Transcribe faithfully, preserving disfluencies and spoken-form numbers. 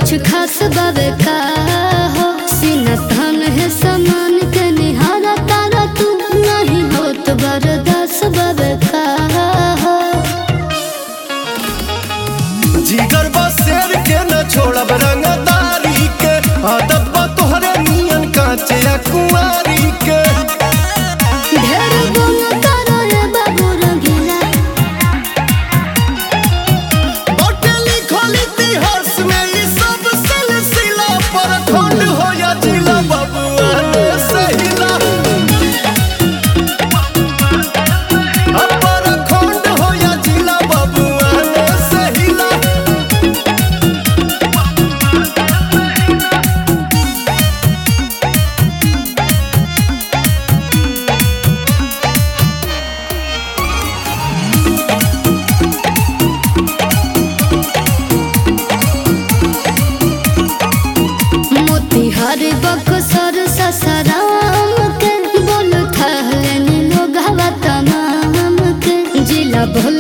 कुछ खास बावे का हो सीना थान है समान के निहारा तारा तू नहीं हो तो बर्दाश्त बावे का हो जिगर बा शेर के न छोड़ब रंगदारी के आदत बा तोहरे नियन कांचे या कुंवारी के ढेर गुण करो रे बाबू रंगीला बाटे लिखल इतिहास में ई सब सिलसिला पर खंड हो या जिला बबुआ ने सहिला अपर खंड हो या जिला बबुआ ने सहिला हर बक्सर ससराम के बोल थहले लोग हवा तमाम के जिला भोल